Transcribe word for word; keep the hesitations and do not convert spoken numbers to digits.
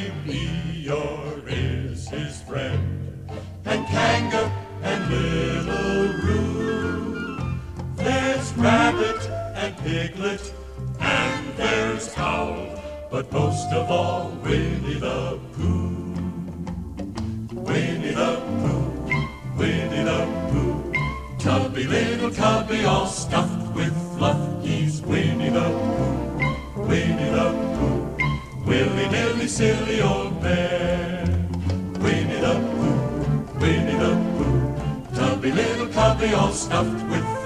time Eeyore is his friend, and Kanga and Little Roo. There's Rabbit and Piglet, and there's Owl, but most of all Winnie the Pooh. Winnie the Pooh, Winnie the Pooh, tubby little tubby all stuffed with fluff. He's Winnie the Pooh, Winnie the Pooh, willy-nilly silly old bear. Winnie the Pooh, Winnie the Pooh, tubby little tubby all stuffed with